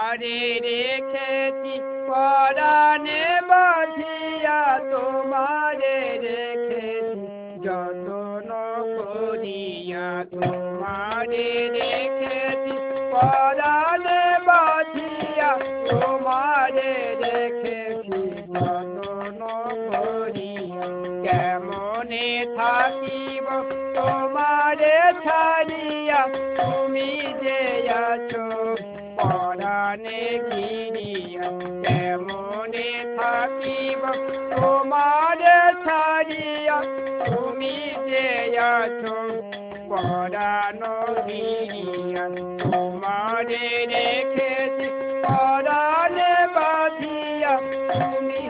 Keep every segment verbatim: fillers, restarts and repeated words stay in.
তোমারে রেখেছি পরাণে বাঁধিয়া, তোমারে রেখেছি যতন করিয়া, তোমারে রেখেছি পরাণে বাঁধিয়া, তোমারে রেখেছি যতন করিয়া। কেমনে থাকিব তোমারে ছাড়িয়া, তুমি যে আছো পরাণে ঘিরিয়া। কেমনে থাকিব তোমারে ছাড়িয়া, তুমি যে আছো পরাণ ঘিরিয়া। তোমারে রেখেছি পরাণে বাঁধিয়া, তুমি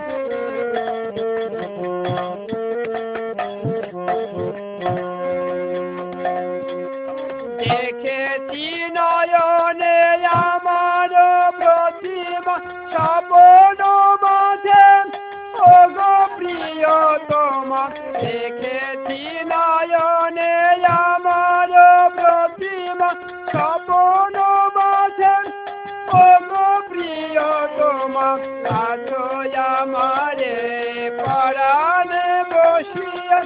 দেখেছি নয়নে আমার প্রতিমা, স্বপন মাঝে ওগো প্রিয়তমা। দেখেছি নয়নে আমার প্রতিমা, স্বপন মাঝে ওগো প্রিয়তমা। আছো আমারে পরাণে বসিয়া,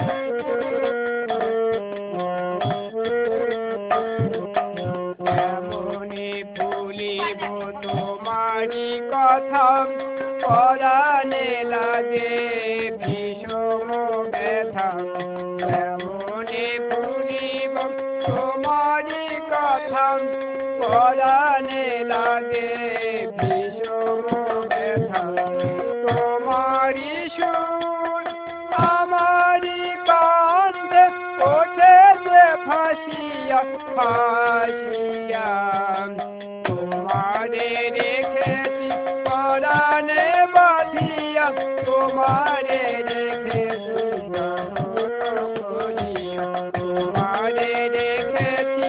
কেমনে ভুলিব তোমারি কথা, পরাণে লাগে ভীষণ ব্যথা। কেমনে ভুলিব তোমারি কথা, পরাণে লাগে ভীষণ ব্যথা। তোমারি সুর আমারি কান্দে ওঠে যে ফাঁসিয়া ফাঁসিয়া। তোমারে রেখেছি পরাণে বাঁধিয়া, তোমারে রেখেছি যতন করিয়া। তোমারে রেখেছি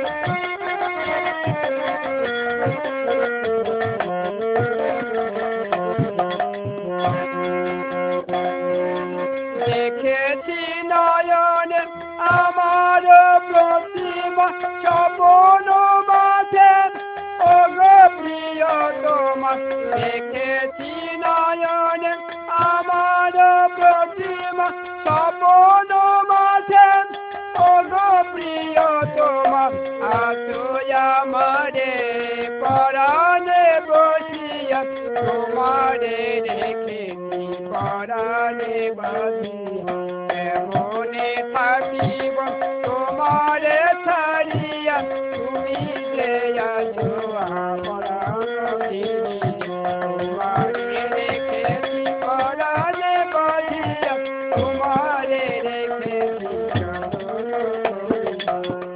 দেখেছি নয়নে আমার প্রতিমা, স্বপন মাঝে ওগো প্রিয়তমা। দেখেছি নয়নে আমার প্রতিমা, স্বপন মাঝে ওগো প্রিয়তমা। আছো আমারে পরাণে বসিয়া, তোমারে রেখেছি পরাণে বাঁধিয়া। কেমনে থাকিব তোমারে ছাড়িয়া, তুমি যে আছো পরাণ ঘিরিয়া। তোমারে রেখেছি পরাণে বাঁধিয়া, তোমারে রেখেছি যতন করিয়া।